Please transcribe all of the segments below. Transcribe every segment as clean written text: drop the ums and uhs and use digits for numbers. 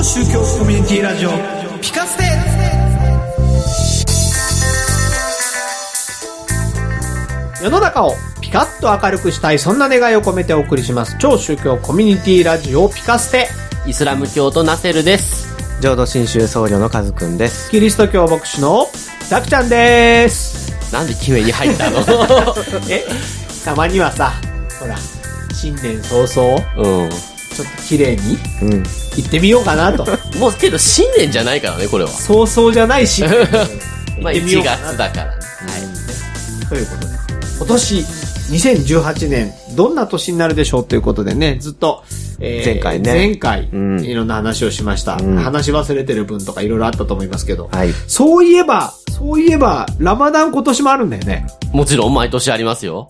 宗教コミュニティラジオピカステ。世の中をピカッと明るくしたい、そんな願いを込めてお送りします超宗教コミュニティラジオピカステ。 イスラム教とナセルです。 浄土真宗僧侶のカズくんです。 キリスト教牧師のザクちゃんです。 なんで決めに入ったのたまにはさ、ほら新年早々、ちょっと綺麗に行ってみようかなと。 もうけど新年じゃないからね、これは。 早々じゃないしまあ1月だからね。 ということで、今年2018年どんな年になるでしょうということでね、ずっと、前回いろんな話をしました、話し忘れてる分とかいろいろあったと思いますけど、そういえばラマダン今年もあるんだよね。 もちろん毎年ありますよ。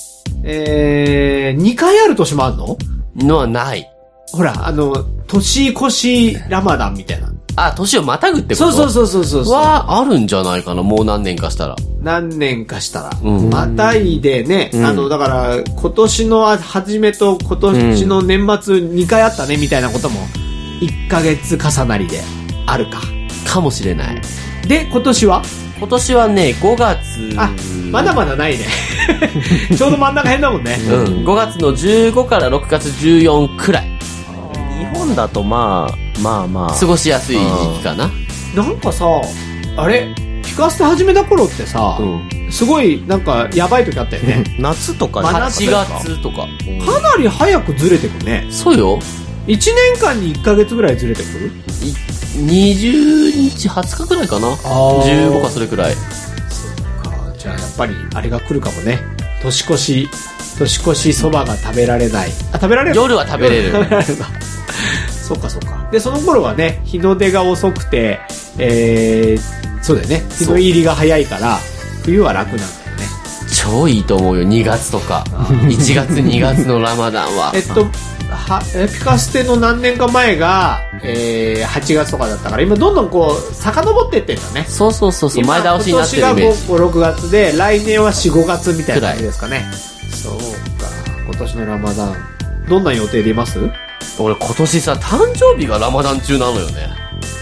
2回ある年もあるのはない。 ほら、年越しラマダンみたいな。 あ、年をまたぐってこと？ そうはあるんじゃないかな、もう何年かしたら。またいでね、だから今年の初めと今年の年末2回あったねみたいなことも1ヶ月重なりであるかもしれない。 で、今年はね、5月。 あ、まだまだないね。ちょうど真ん中辺だもんね。 5月の15から6月14くらい。 日本だとまあ過ごしやすい時期かな。 なんかさ、あれピカステ始めた頃ってさ、すごいなんかやばい時あったよね。 夏とか 8月とか。かなり早くずれてくね。 そうよ。 1年間に1ヶ月ぐらいずれてくる 20日、20日くらいかな。15かそれくらい。 そうか。じゃあやっぱりあれが来るかもね。年越しそばが食べられない。あ、食べられる。 夜は食べれる。 そうか。で、その頃はね、日の出が遅くて、そうだよね。日の入りが早いから、冬は楽なんだよね。 超いいと思うよ、2月とか。1月、2月のラマダンは。 ピカステの何年か前が、8月とかだったから、今どんどんこう、遡ってってんだね。 そう。前倒しになってるイメージ。 今年が5、6月で、来年は4、5月みたいな感じですかね。そうか。今年のラマダン、どんな予定でいます？ 俺今年さ、誕生日がラマダン中なのよね。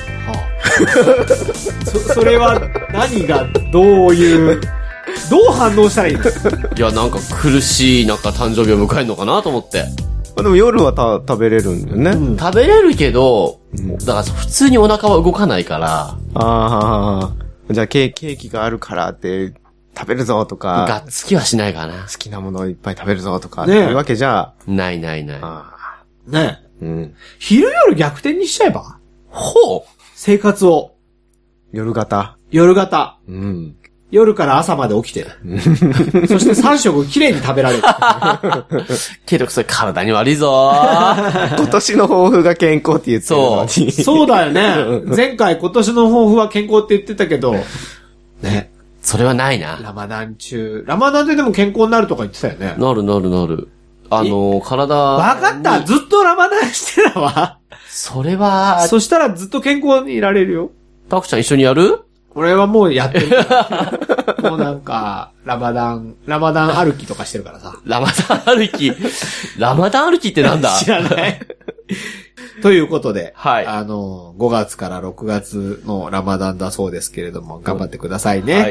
それは何がどう反応したらいいの？ いや、なんか苦しい中誕生日を迎えるのかなと思って。 でも夜は食べれるんだよね。 食べれるけど、だから普通にお腹は動かないから。 じゃあケーキがあるからって食べるぞとか。 がっつきはしないかな。 好きなものをいっぱい食べるぞとか。ね。いうわけじゃ。 ない。 ね。昼夜逆転にしちゃえば？生活を。 夜型。 夜から朝まで起きて。そして3食きれいに食べられる。 けどそれ体に悪いぞ今年の抱負が健康って言ってるのに。 そうだよね。前回今年の抱負は健康って言ってたけど、ね。 それはないな。 ラマダンででも健康になるとか言ってたよね。 なる。体。 わかった。ずっとラマダンしてたわ。 それは。 そしたらずっと健康にいられるよ。 タクちゃん一緒にやる？ 俺はもうやってる。もうなんか、ラマダン歩きとかしてるからさ。 ラマダン歩きってなんだ？ 知らない。ということで、 はい。 5月から6月のラマダンだそうですけれども、頑張ってくださいね。はい。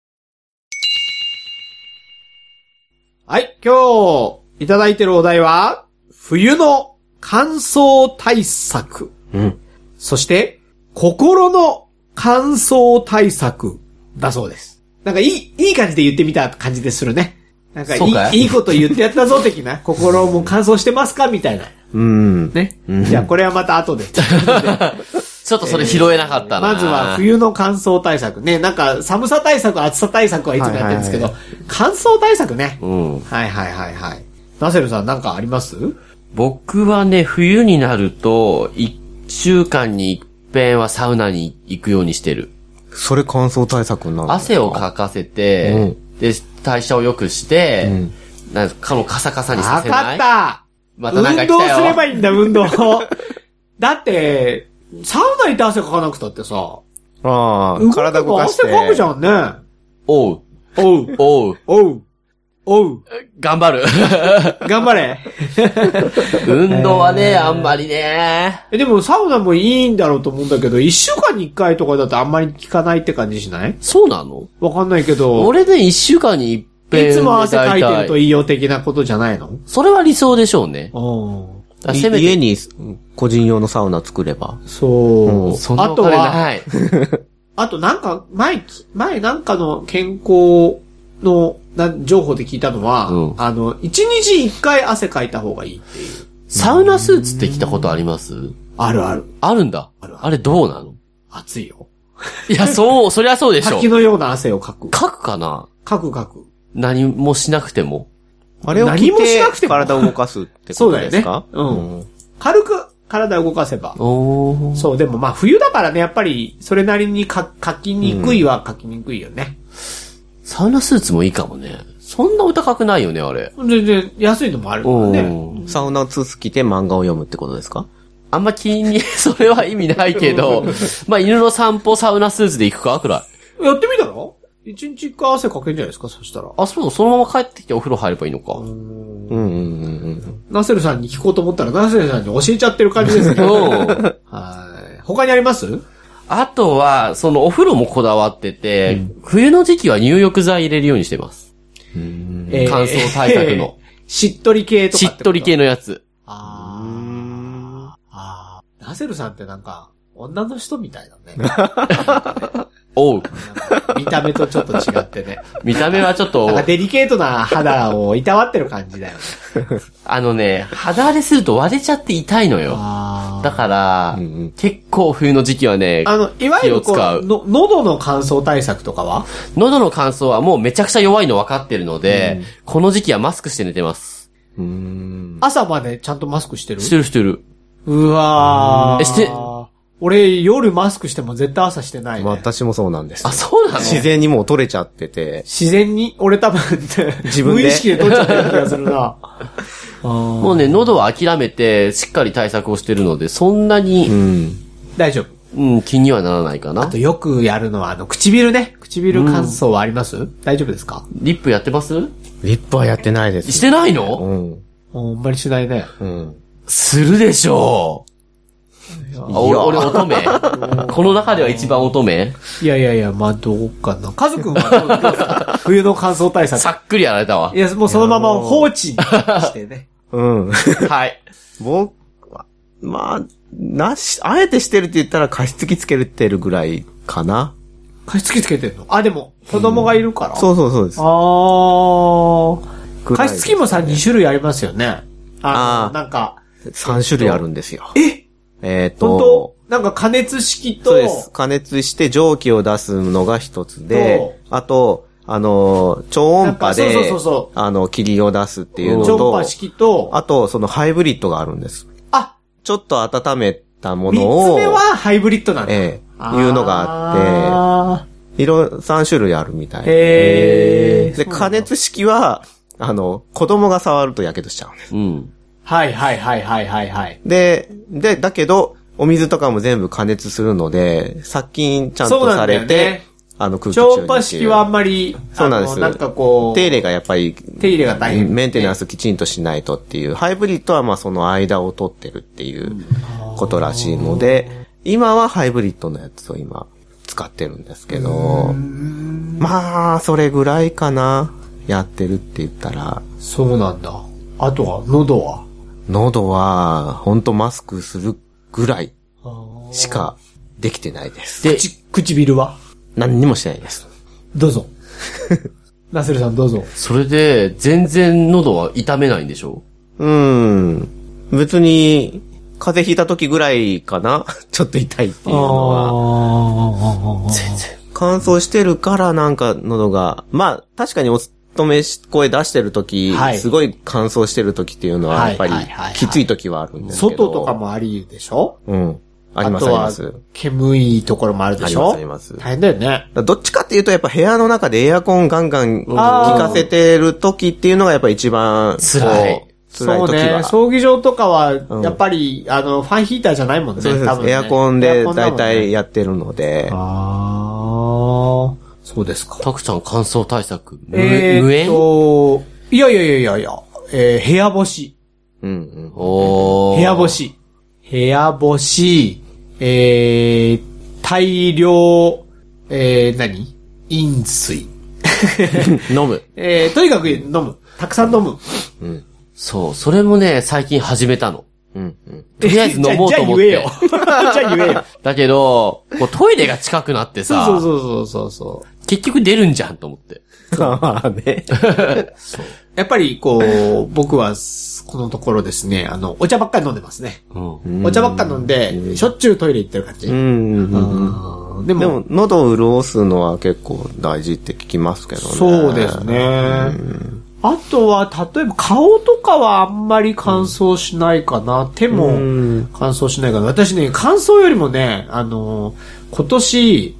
はい、今日いただいてるお題は、冬の乾燥対策。そして、心の乾燥対策だそうです。なんかいい感じで言ってみた感じでするね。なんかいいこと言ってやったぞ的な。心も乾燥してますかみたいな。ね。じゃあこれはまた後で。ちょっとそれ拾えなかったな。 まずは冬の乾燥対策ね。なんか寒さ対策、暑さ対策はいつもやってるんですけど、乾燥対策ね。はい。ナセルさんなんかあります？ 僕はね、冬になると、1週間に一遍はサウナに行くようにしてる。 それ乾燥対策になる？ 汗をかかせて、で、代謝を良くして、なんかカサカサにさせない。 わかった！ またなんか来たよ。 運動すればいいんだ、運動。だって、サウナ行って汗かかなくたってさ。 体動かして。 汗かくじゃんね。 おう。 おう。 頑張る。 頑張れ。 運動はね、あんまりね。 でもサウナもいいんだろうと思うんだけど、1週間に1回とかだとあんまり効かないって感じしない？ そうなの？ わかんないけど。 俺ね、1週間に一遍。 いつも汗かいてるといいよ的なことじゃないの？ それは理想でしょうね。 家に個人用のサウナ作れば。 そう。 そのお金ない。 あとなんか、前なんかの健康の情報で聞いたのは、1日1回汗かいた方がいいっていう。 サウナスーツって聞いたことあります？ あるある。 あるんだ。あれどうなの？ 暑いよ。 いや、そりゃそうでしょ。 滝のような汗をかく。 かくかな？ かく。 何もしなくても。 あれを着て体を動かすってことですか？ そうだよね。軽く体を動かせば。そう、でも冬だからね、やっぱりそれなりに書きにくいは書きにくいよね。 サウナスーツもいいかもね。そんなお高くないよね、あれ。 全然安いのもあるからね。 サウナスーツ着て漫画を読むってことですか？ あんま気に、それは意味ないけど、犬の散歩サウナスーツで行くかくらい。やってみたら？一日一回汗かけんじゃないですか、そしたら。 そう、そのまま帰ってきてお風呂入ればいいのか。 ナセルさんに聞こうと思ったら、ナセルさんに教えちゃってる感じですね。はい。他にあります？ あとは、お風呂もこだわってて、冬の時期は入浴剤入れるようにしてます。乾燥対策の。 しっとり系とか。 しっとり系のやつ。 ナセルさんってなんか、女の人みたいだね。 おう。 見た目とちょっと違ってね。 見た目はちょっと。 デリケートな肌をいたわってる感じだよね。 肌荒れすると割れちゃって痛いのよ。だから、結構冬の時期はね、 いわゆる喉の乾燥対策とかは？ 喉の乾燥はもうめちゃくちゃ弱いの分かってるので、この時期はマスクして寝てます。 朝までちゃんとマスクしてる？ してる。 うわー。俺、夜マスクしても絶対朝してないね。 私もそうなんです。 そうなの？ 自然にもう取れちゃってて。 自然に？俺多分、自分で無意識で取っちゃってる気がするな。 もうね、喉は諦めて、しっかり対策をしてるので、そんなに、 大丈夫。 気にはならないかな。 あとよくやるのは、唇ね。唇乾燥はあります？大丈夫ですか？ リップやってます？ リップはやってないです。 してないの？ あんまりしないね。 するでしょう。俺乙女この中では一番乙女？ いや、どうかな。カズくんはどうですか？冬の乾燥対策。 さっくりやられたわ。 いや、もうそのまま放置してね。 はい。 僕は、あえてしてるって言ったら加湿器つけてるぐらいかな。 加湿器つけてるの？でも、子供がいるから。 そうです。 加湿器もさ、2種類ありますよね。なんか。 3種類あるんですよ。 本当？なんか加熱式と。 そうです。加熱して蒸気を出すのが一つで、あと、超音波で、霧を出すっていうのと、 超音波式と、 あと、ハイブリッドがあるんです。ちょっと温めたものを、 3つ目はハイブリッドなんだ。 いうのがあって、3種類あるみたいで。で、加熱式は、子供が触ると火傷しちゃうんです。 はい。 で、だけど、お水とかも全部加熱するので、殺菌ちゃんとされて、空気中に。 超音波式はあんまり、 そうなんです。 なんかこう、 手入れがやっぱり、 手入れが大変。 メンテナンスきちんとしないとっていう、ハイブリッドはその間を取ってるっていうことらしいので、今はハイブリッドのやつを今、使ってるんですけど、それぐらいかな、やってるって言ったら。 そうなんだ。あとは、喉は、 ほんとマスクするぐらいしかできてないです。 で、唇は何にもしてないです。 どうぞ。ナセルさんどうぞ。 それで、全然喉は痛めないんでしょ？ 別に、風邪ひいた時ぐらいかなちょっと痛いっていうのは。全然。乾燥してるからなんか喉が、確かに声出してる時、すごい乾燥してる時っていうのはやっぱりきつい時はあるんですけど。 外とかもありでしょ？ あります。あとは煙いところもあるでしょ？ あります。 大変だよね。 どっちかっていうとやっぱ部屋の中でエアコンガンガン効かせてる時っていうのがやっぱ一番辛い時は。葬儀場とかはやっぱりファンヒーターじゃないもんね。 そうです。エアコンでだいたいやってるので。 そうですか。 たくちゃん乾燥対策。 無縁？ いや、部屋干し。 うん。 部屋干し。部屋干し、大量、飲水。 飲む。 とにかく飲む。たくさん飲む。 うん。 そう、それもね、最近始めたの。 うん。 とりあえず飲もうと思って。 じゃあ言えよ。 だけど、こうトイレが近くなってさ。 そう。 結局出るんじゃんと思って。 まあね。 そう。やっぱり、僕は、このところですね、お茶ばっかり飲んでますね。お茶ばっかり飲んで、しょっちゅうトイレ行ってる感じ。でも、 喉を潤すのは結構大事って聞きますけどね。 そうですね。あとは、例えば顔とかはあんまり乾燥しないかな。手も乾燥しないかな。私ね、乾燥よりもね、今年、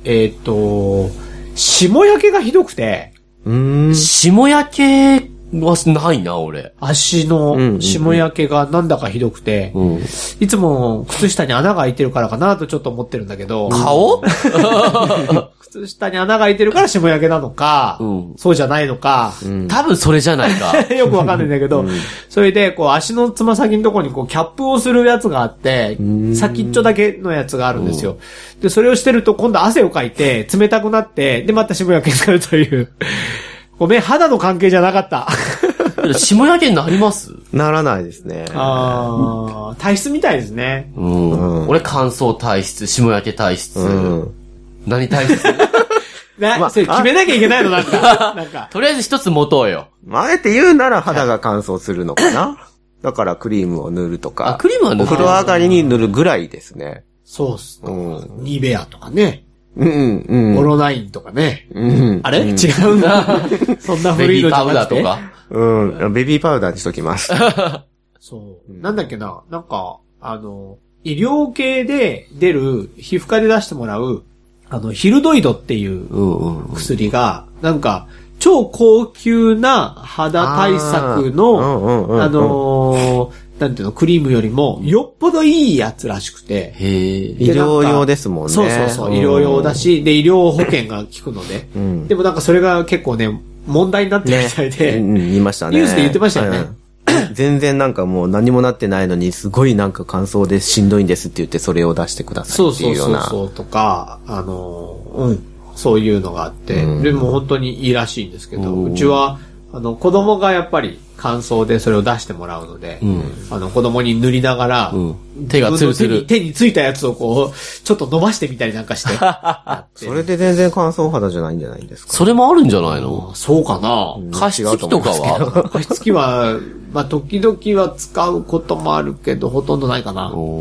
霜焼けがひどくて。 霜焼けはないな、俺。 足の霜焼けがなんだかひどくて、いつも靴下に穴が開いてるからかなとちょっと思ってるんだけど。 顔靴下に穴が開いてるから霜焼けなのか、そうじゃないのか。 多分それじゃないか。 よくわかんないんだけど、それで、足のつま先のところにキャップをするやつがあって、先っちょだけのやつがあるんですよ。で、それをしてると今度汗をかいて、冷たくなって、で、また霜焼けになるという。ごめん、肌の関係じゃなかった。 霜焼けになります？ ならないですね。 体質みたいですね。 俺乾燥体質、霜焼け体質。何体質？ それ決めなきゃいけないのなんか。 とりあえず一つ持とうよ。 あえて言うなら肌が乾燥するのかな。だからクリームを塗るとか。 クリームは塗る。 お風呂上がりに塗るぐらいですね。 そうっす。ニベアとかね。オロナインとかね。あれ違うんだ。そんな古いのじゃなくて。 ベビーパウダーとか。 ベビーパウダーにしときます。 そう。なんだっけな。なんか、医療系で出る、皮膚科で出してもらう、ヒルドイドっていう薬が、なんか、超高級な肌対策の、なんていうの、クリームよりも、よっぽどいいやつらしくて。 医療用ですもんね。 そう、医療用だし、で、医療保険が効くので。でもなんかそれが結構ね、問題になってるみたいで。 言いましたね。 ニュースで言ってましたよね。 全然なんかもう何もなってないのに、すごいなんか乾燥でしんどいんですって言ってそれを出してくださいっていうような。 そうとか、そういうのがあって、でも本当にいいらしいんですけど、うちは、子供がやっぱり乾燥でそれを出してもらうので、子供に塗りながら、 手がツルツル。 手についたやつをちょっと伸ばしてみたりなんかして。 それで全然乾燥肌じゃないんじゃないですか。 それもあるんじゃないの？ そうかな。 加湿器とかは？ 加湿器は、時々は使うこともあるけど、ほとんどないかな。お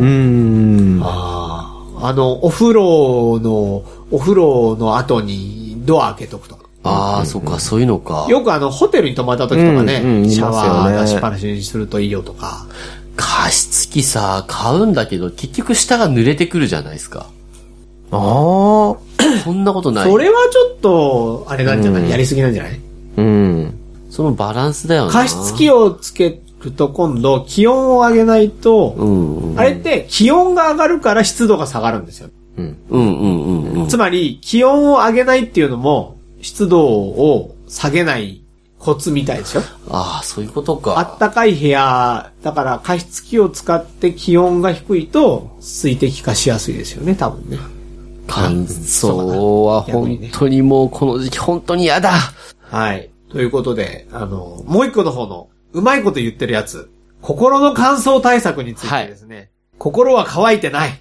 風呂の後にドア開けとくとか。 そっか、そういうのか。 よくホテルに泊まった時とかね、シャワー出しっぱなしにするといいよとか。 加湿器さ、買うんだけど、結局下が濡れてくるじゃないですか。 そんなことない。 それはちょっと、あれなんじゃない？やりすぎなんじゃない？ そのバランスだよな。 加湿器をつけると今度、気温を上げないと、あれって気温が上がるから湿度が下がるんですよ。つまり、気温を上げないっていうのも、湿度を下げないコツみたいですよ。 そういうことか。 あったかい部屋、だから加湿器を使って気温が低いと水滴化しやすいですよね、多分ね。 乾燥は本当にもうこの時期本当に嫌だ。 はい。ということで、もう一個の方の、うまいこと言ってるやつ、心の乾燥対策についてですね。心は乾いてない。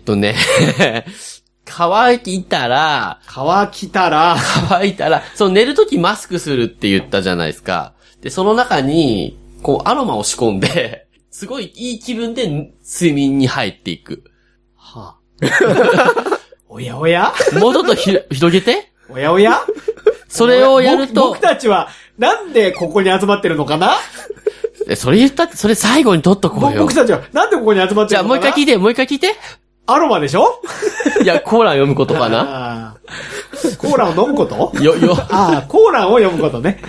乾いたら、寝るときマスクするって言ったじゃないですか。で、その中に、アロマを仕込んで、すごいいい気分で睡眠に入っていく。 おやおやもうちょっと広げておやおやそれをやると。 僕たちは、なんでここに集まってるのかな？ それ言ったって、それ最後に取っとこうよ。 僕たちは、なんでここに集まってるのかな？ じゃあもう一回聞いて。 アロマでしょ？ いや、コーラン読むことかな。 コーランを飲むこと？コーランを読むことね。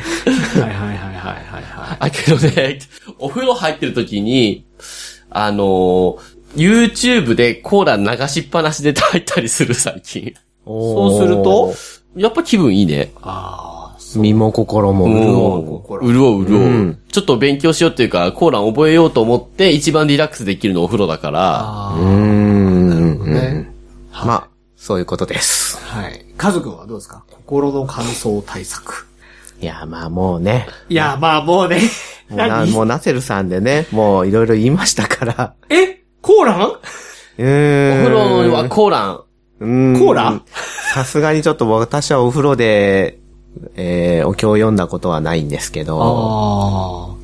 はい。 けどね、お風呂入ってる時に、YouTube でコーラン流しっぱなしで入ったりする最近。 そうすると、 やっぱ気分いいね。 身も心も潤う。ちょっと勉強しようっていうか、コーラン覚えようと思って、一番リラックスできるのお風呂だから。 なるほどね。 まあ、そういうことです。 はい。カズくんはどうですか？心の乾燥対策。 いや、まあもうね。 もうナセルさんでね、もういろいろ言いましたから。 コーラン？お風呂はコーラン。 コーラン？ さすがにちょっと私はお風呂で、お経を読んだことはないんですけど。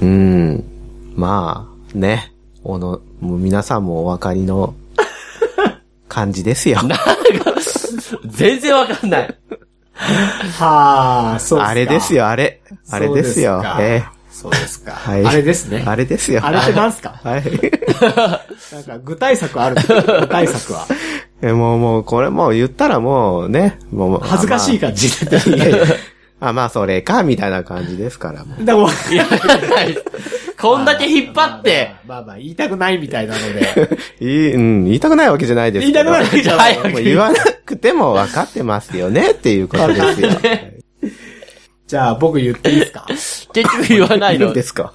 まあ、ね。もう皆さんもお分かりの感じですよ。 全然わかんない。 はあ、そうですか。 あれですよ、あれ。あれですよ。 そうですか。 はい。 あれですね。 あれですよ。 あれって何すか？ はい。 なんか具体策ある。具体策は。 もう、これもう言ったらもうね、もう。 恥ずかしい感じで。 まあ、それか、みたいな感じですから。 いや、こんだけ引っ張って。 まあ、言いたくないみたいなので。 言いたくないわけじゃないですけど。 言いたくないわけじゃない。 もう言わなくても分かってますよね、っていうことですよ。 じゃあ、僕言っていいですか？ 結局言わないの。 言うんですか？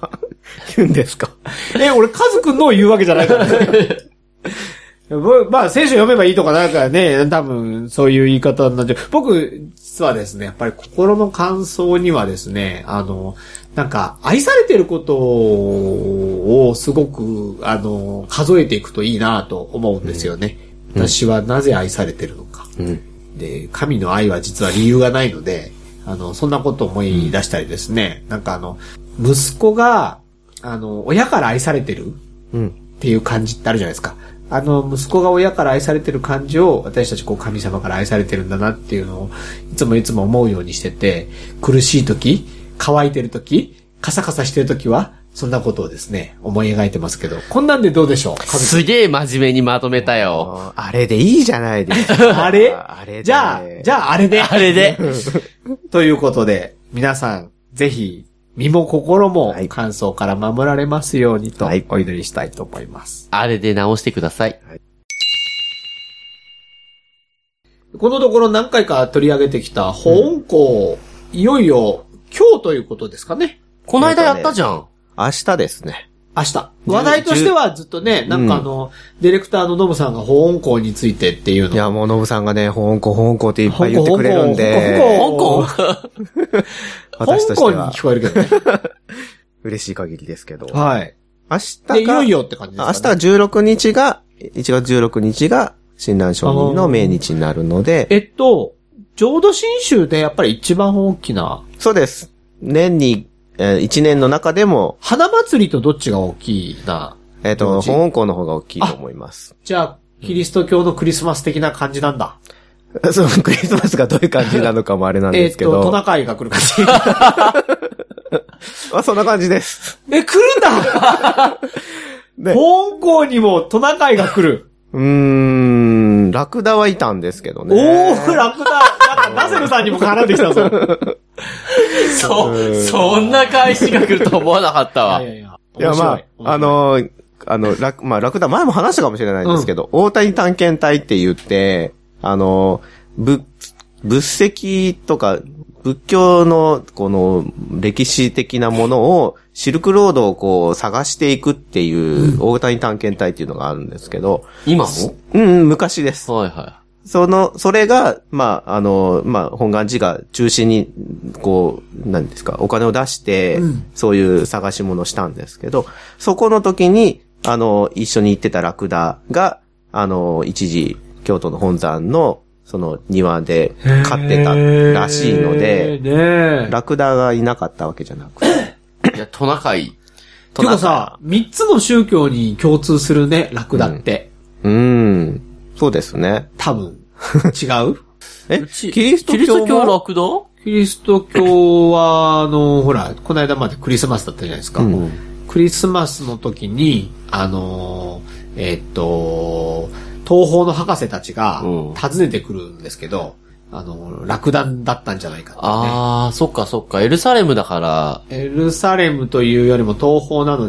俺、カズくんのを言うわけじゃないからね。まあ、聖書読めばいいとかなんかね、多分、そういう言い方になっちゃう。僕、実はですね、やっぱり心の乾燥にはですね、なんか、愛されてることをすごく、数えていくといいなと思うんですよね。私はなぜ愛されてるのか。で、神の愛は実は理由がないので、そんなことを思い出したりですね。なんか息子が、親から愛されてるっていう感じってあるじゃないですか。息子が親から愛されてる感じを、私たち神様から愛されてるんだなっていうのを、いつも思うようにしてて、苦しい時、乾いてる時、カサカサしてる時は、そんなことをですね、思い描いてますけど、こんなんでどうでしょう？ すげえ真面目にまとめたよ。 あれでいいじゃないですか。 あれじゃああれで。 あれで。 ということで、皆さん、ぜひ、身も心も乾燥から守られますようにと、お祈りしたいと思います。 あれで直してください。 このところ何回か取り上げてきた保温庫、いよいよ今日ということですかね。 この間やったじゃん。 明日ですね。 明日。話題としてはずっとね、なんかディレクターのノブさんが保温庫についてっていうの。 いや、もうノブさんがね、保温庫っていっぱい言ってくれるんで。 香港私としては。 香港に聞こえるけどね。 嬉しい限りですけど。 はい。 明日が。 いよいよって感じですかね。 明日は16日が、1月16日が、親鸞聖人の命日になるので。 浄土真宗でやっぱり一番大きな。 そうです。年に、1年の中でも。 花祭りとどっちが大きいな？ 保温庫の方が大きいと思います。 じゃあ、キリスト教のクリスマス的な感じなんだ。 そう、クリスマスがどういう感じなのかもあれなんですけど。 トナカイが来る感じ。 そんな感じです。 来るんだ保温庫にもトナカイが来る。 ラクダはいたんですけどね。 ラクダなんかナセルさんにも絡んできたぞ。 そんな返しが来ると思わなかったわ。 いや、まあ、ラクダ、前も話したかもしれないんですけど、大谷探検隊って言って、仏石とか、仏教のこの歴史的なものをシルクロードをこう探していくっていう大谷探検隊っていうのがあるんですけど。 今も？ 昔です。 はいはい。 それが、本願寺が中心に、こう、何ですか、お金を出して、そういう探し物をしたんですけど、そこの時に、一緒に行ってたラクダが、一時、京都の本山の、その庭で飼ってたらしいので、ラクダがいなかったわけじゃなくて。 いや、トナカイ。 てかさ、3つの宗教に共通するね、ラクダって。 そうですね。 多分。違う？ キリスト教ラクダ？ キリスト教は、ほら、この間までクリスマスだったじゃないですか。クリスマスの時に、東方の博士たちが訪ねてくるんですけど、ラクダだったんじゃないかってね。 ああ、そっかそっか。エルサレムだから。 エルサレムというよりも東方なの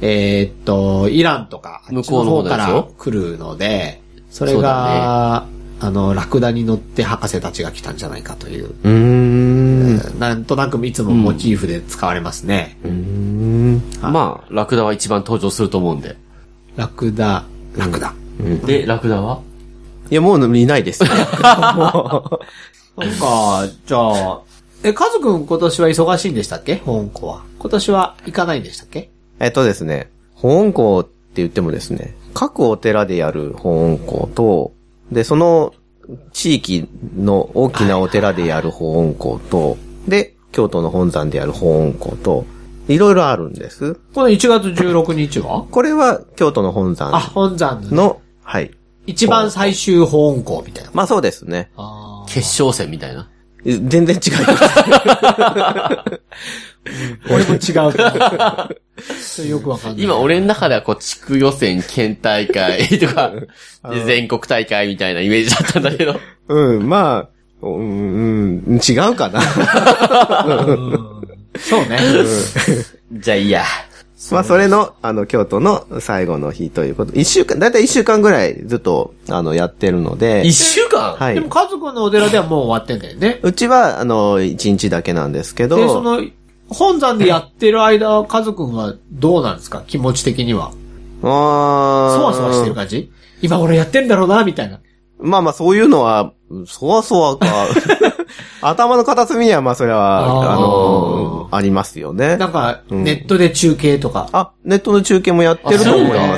で、イランとか、 向こうの方から来るので、それが、 ラクダに乗って博士たちが来たんじゃないかという。なんとなくいつもモチーフで使われますね。 まあ、ラクダは一番登場すると思うんで。 ラクダ。 で、ラクダはいや、もういないです。 なんか、じゃあ、カズくん今年は忙しいんでしたっけ？保温庫は。今年は行かないんでしたっけ？ ですね、保温庫って言ってもですね、各お寺でやる保温庫と、で、その地域の大きなお寺でやる保温庫と、で、京都の本山でやる保温庫と、いろいろあるんです。 この1月16日は？ これは京都の本山の。 本山の、はい。 一番最終保温庫みたいな。 まあそうですね。 決勝戦みたいな。 全然違います。 俺も違う。それよくわかんない。 今俺の中では地区予選、県大会とか、全国大会みたいなイメージだったんだけど。 まあ、違うかな。 そうね。 じゃあいいや。 まあ、それの、京都の最後の日ということ。だいたい1週間ぐらいずっと、やってるので。 1週間？ はい。 でも、家族のお寺ではもう終わってんだよね。 うちは、1日だけなんですけど。 で、本山でやってる間、家族はどうなんですか？気持ち的には。そわそわしてる感じ？今俺やってんだろうな、みたいな。 まあ、そういうのは、そわそわか。頭の片隅には、まあ、それは、ありますよね。 なんか、ネットで中継とか。 ネットの中継もやってると思います。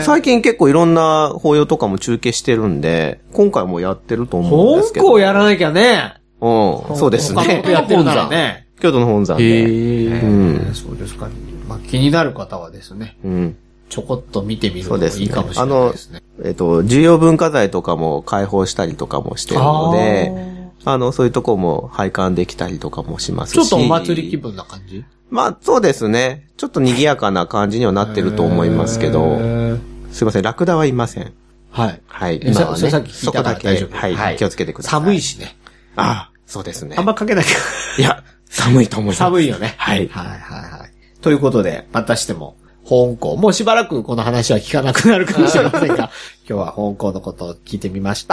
最近結構いろんな法要とかも中継してるんで、今回もやってると思うんですけど。 本校やらなきゃね。 そうですね。 他のことやってるからね。 京都の本山で。 そうですか。まあ、気になる方はですね。ちょこっと見てみるのもいいかもしれないですね。 重要文化財とかも開放したりとかもしてるので、そういうとこも拝観できたりとかもしますし。 ちょっとお祭り気分な感じ？ まあ、そうですね。ちょっと賑やかな感じにはなってると思いますけど、すいません、ラクダはいません。 はい。 はい。 今はね、さっき聞いたから大丈夫。 はい。気をつけてください。 寒いしね。 そうですね。 あんまかけなきゃ。 いや、寒いと思います。 寒いよね。 はい。 ということで、またしても、保温庫。もうしばらくこの話は聞かなくなるかもしれませんが、今日は保温庫のことを聞いてみました。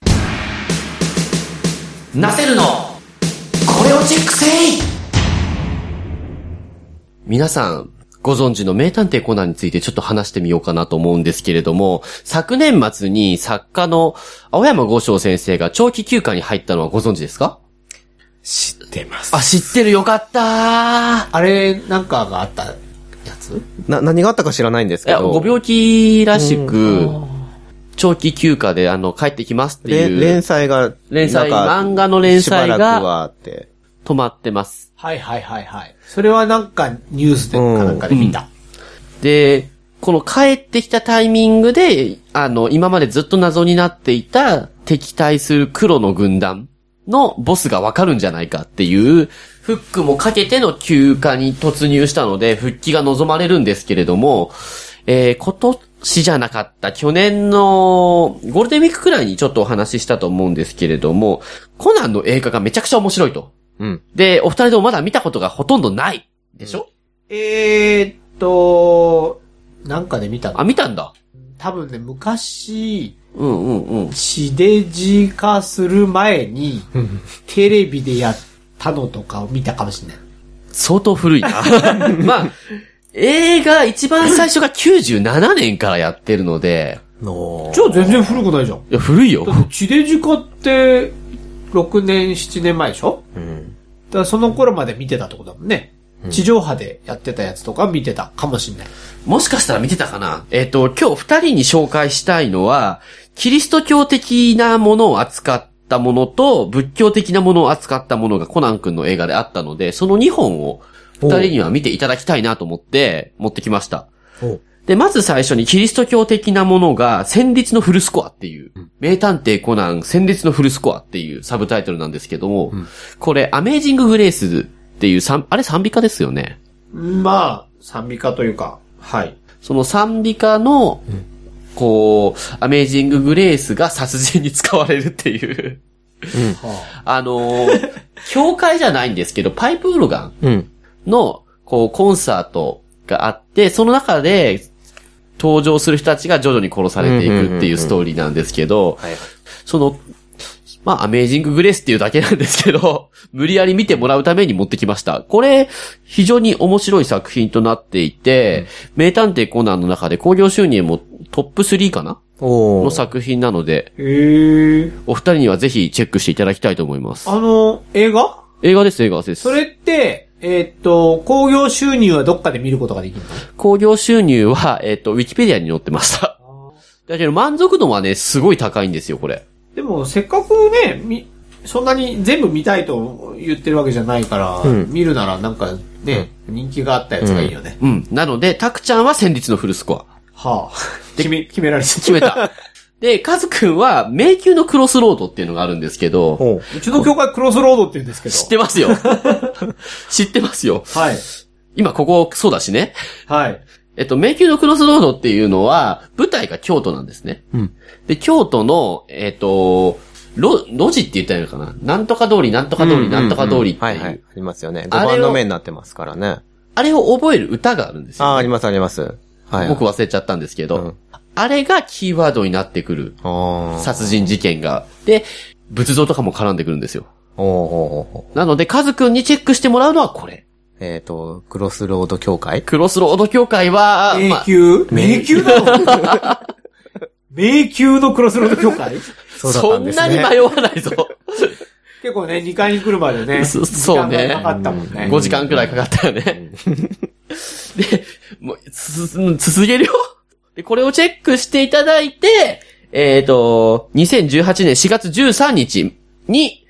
なせるのこれをチェックせい。皆さんご存知の名探偵コナンについてちょっと話してみようかなと思うんですけれども、昨年末に作家の青山剛昌先生が長期休暇に入ったのはご存知ですか？ 知ってます。 知ってる、よかったー。 あれなんかがあったやつ？ 何があったか知らないんですけど。 ご病気らしく、長期休暇で帰ってきますっていう。 漫画の連載がしばらくはって止まってます。 はい。それはなんかニュースでかなんかで見た。 で、この帰ってきたタイミングで、今までずっと謎になっていた敵対する黒の軍団のボスがわかるんじゃないかっていう、フックもかけての休暇に突入したので、復帰が望まれるんですけれども、今年じゃなかった去年のゴールデンウィークくらいにちょっとお話ししたと思うんですけれども、コナンの映画がめちゃくちゃ面白いと。で、お二人ともまだ見たことがほとんどないでしょ？ なんかで見たの？ 見たんだ。 多分ね、昔、 地デジ化する前に、テレビでやったのとかを見たかもしれない。 相当古いな。まあ、映画一番最初が97年からやってるので。 じゃあ全然古くないじゃん。いや、古いよ。 だって地デジ化って、6年、7年前でしょ？だからその頃まで見てたってことだもんね。地上波でやってたやつとか見てたかもしれない。 もしかしたら見てたかな？今日二人に紹介したいのは、キリスト教的なものを扱ったものと、仏教的なものを扱ったものがコナン君の映画であったので、その2本を二人には見ていただきたいなと思って持ってきました。で、まず最初にキリスト教的なものが、戦慄のフルスコアっていう、名探偵コナン戦慄のフルスコアっていうサブタイトルなんですけども、これ、アメージンググレースっていうあれ賛美歌ですよね。 まあ、賛美歌というか、はい。 その賛美歌の、アメージンググレースが殺人に使われるっていう。教会じゃないんですけど、パイプオルガンの、コンサートがあって、その中で登場する人たちが徐々に殺されていくっていうストーリーなんですけど、 アメージンググレースっていうだけなんですけど、無理やり見てもらうために持ってきました。これ、非常に面白い作品となっていて、名探偵コナンの中で興行収入もトップ3かなの作品なので、お二人にはぜひチェックしていただきたいと思います。 映画？ 映画です。 それって、興行収入はどっかで見ることができるの？ 興行収入は、ウィキペディアに載ってました。だけど満足度はね、すごい高いんですよ、これ。 でも、せっかくね、そんなに全部見たいと言ってるわけじゃないから、見るならなんかね、人気があったやつがいいよね。 なので、タクちゃんは戦慄のフルスコア。はあ。決められて決めた。で、カズくんは、迷宮のクロスロードっていうのがあるんですけど、 うちの教会クロスロードって言うんですけど。 知ってますよ。知ってますよ。 はい。 今ここ、そうだしね。 はい。 迷宮のクロスロードっていうのは、舞台が京都なんですね。で、京都の、路地って言ったらいいのかな？なんとか通り、なんとか通り、なんとか通りっていう。 はいはい。ありますよね。5番の目になってますからね。 あれを覚える歌があるんですよ、ね。 あります。はい。 僕忘れちゃったんですけど、あれがキーワードになってくる。殺人事件が。で、仏像とかも絡んでくるんですよ。なので、カズくんにチェックしてもらうのはこれ。 クロスロード協会？ クロスロード協会は、 迷宮なの？迷宮のクロスロード協会？ そんなに迷わないぞ。 結構ね、2階に来るまでね。 そうね。 かかったもんね。 5時間くらいかかったよね。で、もう、続けるよ。で、これをチェックしていただいて、2018年4月13日に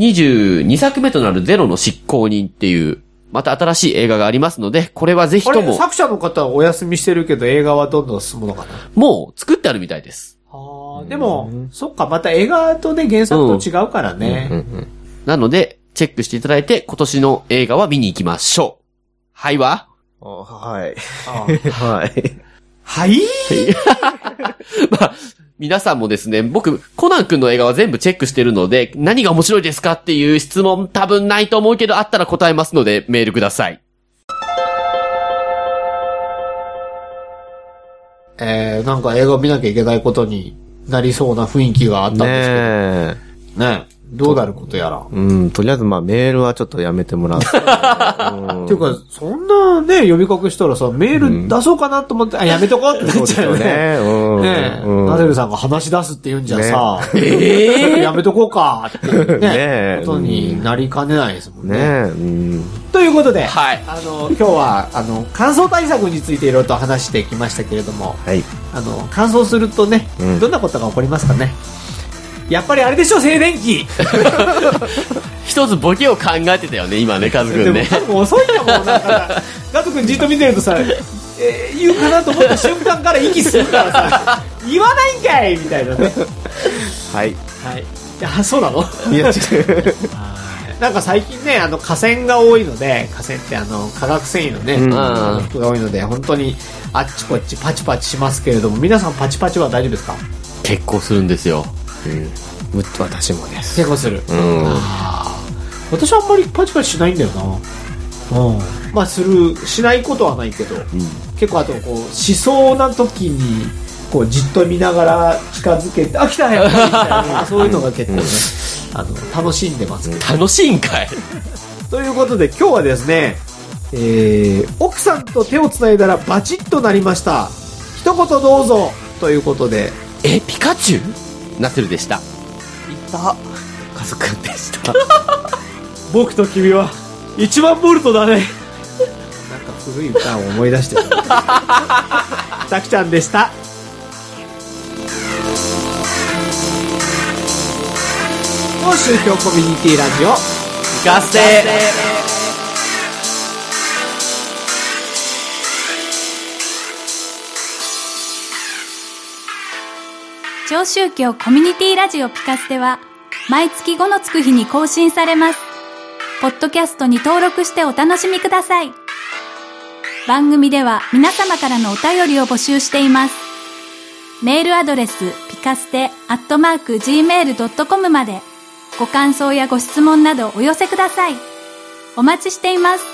22作目となるゼロの執行人っていう、また新しい映画がありますので、これはぜひとも。 作者の方はお休みしてるけど映画はどんどん進むのかな？ もう作ってあるみたいです。 でも、そっか、また映画とね、原作と違うからね。 なので、チェックしていただいて、今年の映画は見に行きましょう。はいは？ はい。 はい。はいまあ、皆さんもですね、僕、コナン君の映画は全部チェックしてるので、何が面白いですかっていう質問多分ないと思うけど、あったら答えますので、メールください。 なんか映画を見なきゃいけないことになりそうな雰囲気があったんですけど。ねえ。どうなることやら。 とりあえずメールはちょっとやめてもらう。っていうか、そんなね、呼びかけしたらさ、メール出そうかなと思って、やめとこうってなっちゃうよね。ねえ。ナデルさんが話し出すって言うんじゃさ、やめとこうかっていうね、ことになりかねないですもんね。ということで、 はい。 今日は、乾燥対策についていろいろと話してきましたけれども、 はい。 乾燥するとね、どんなことが起こりますかね。やっぱりあれでしょ、静電気。 一つボケを考えてたよね、今ね、カズくんね。 でも遅いんだもん、なんか。カズくんじっと見てるとさ、言うかなと思った瞬間から息するからさ、言わないんかいみたいなね。 はい。 はい。いや、そうなの？ いや、違う。 なんか最近ね、河川が多いので、河川って化学繊維のね、服が多いので、本当にあっちこっちパチパチしますけれども、皆さんパチパチは大丈夫ですか？ 結構するんですよ。 私もです。 結構する。私はあんまりパチパチしないんだよな。まあしないことはないけど、結構あとしそうな時にじっと見ながら近づけて、来たよみたいな、そういうのが結構ね、楽しんでますけど。 楽しいんかい。 ということで今日はですね、奥さんと手をつないだらバチッとなりました。一言どうぞということで。 ピカチュウ？ナセルでした。 カズくんでした。 僕と君は1万ボルトだね。なんか古い歌を思い出してる。さきちゃんでした。宗教コミュニティラジオ聞かせて。 超宗教コミュニティラジオピカステは毎月5のつく日に更新されます。ポッドキャストに登録してお楽しみください。番組では皆様からのお便りを募集しています。メールアドレスピカステ@gmail.com までご感想やご質問などお寄せください。お待ちしています。